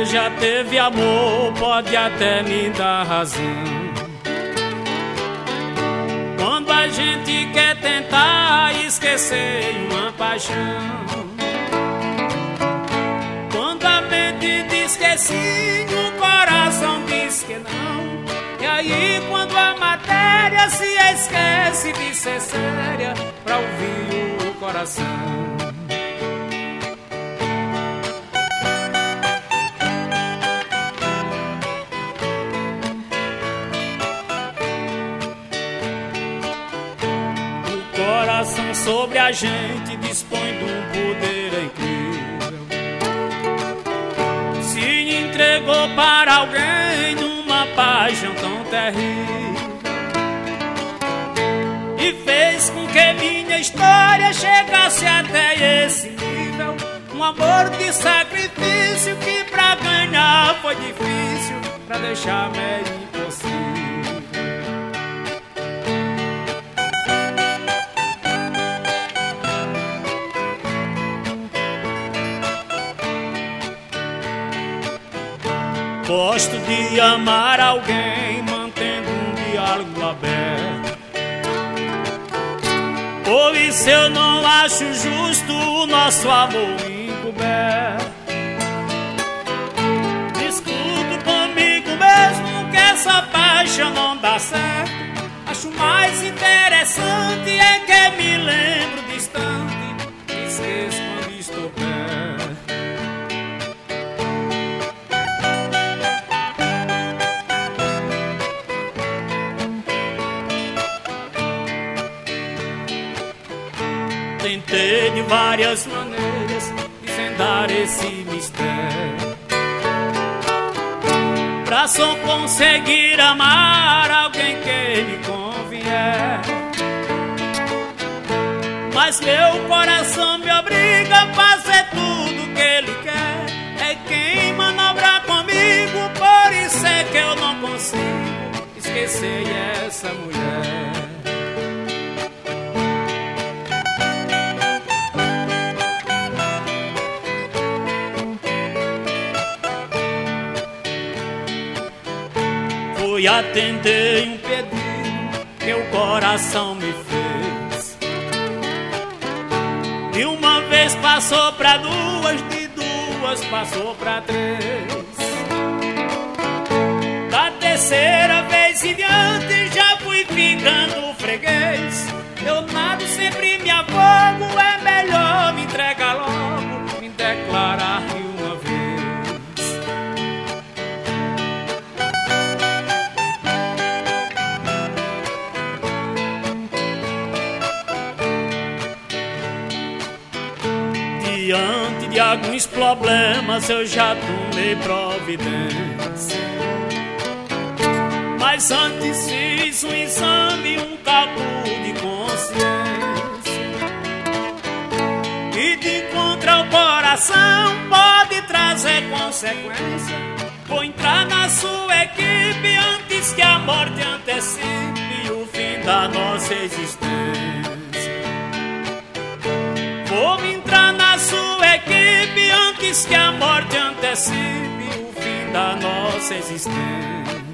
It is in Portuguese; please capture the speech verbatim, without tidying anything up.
já teve amor, pode até me dar razão. Quando a gente quer tentar esquecer uma paixão, quando a mente diz que sim, o coração diz que não. E aí quando a matéria se esquece de ser séria pra ouvir o coração. Coração sobre a gente dispõe de um poder incrível. Se entregou para alguém numa paixão tão terrível e fez com que minha história chegasse até esse nível. Um amor de sacrifício que pra ganhar foi difícil, pra deixar meio impossível. Gosto de amar alguém mantendo um diálogo aberto. Por isso eu não acho justo o nosso amor encoberto. Discuto comigo mesmo que essa paixão não dá certo. Acho mais interessante é que me lembro distante e esqueço quando estou perto. Tentei de várias maneiras desvendar esse mistério, pra só conseguir amar alguém que me convier. Mas meu coração me obriga a fazer tudo que ele quer. É quem manobra comigo, por isso é que eu não consigo esquecer essa mulher. Fui atender um pedido que o coração me fez. De uma vez passou pra duas, de duas passou pra três. Da terceira vez em diante já fui ficando freguês. Eu nado sempre me afogo, é melhor me entregar logo, me declarar de uma vez. Diante de alguns problemas eu já tomei providência, mas antes fiz um exame, um cálculo de consciência. E de encontrar o coração pode trazer consequência. Vou entrar na sua equipe antes que a morte antecipe o fim da nossa existência. Vou entrar na sua equipe antes que a morte antecipe o fim da nossa existência.